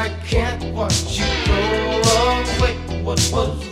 I can't watch you go away. What was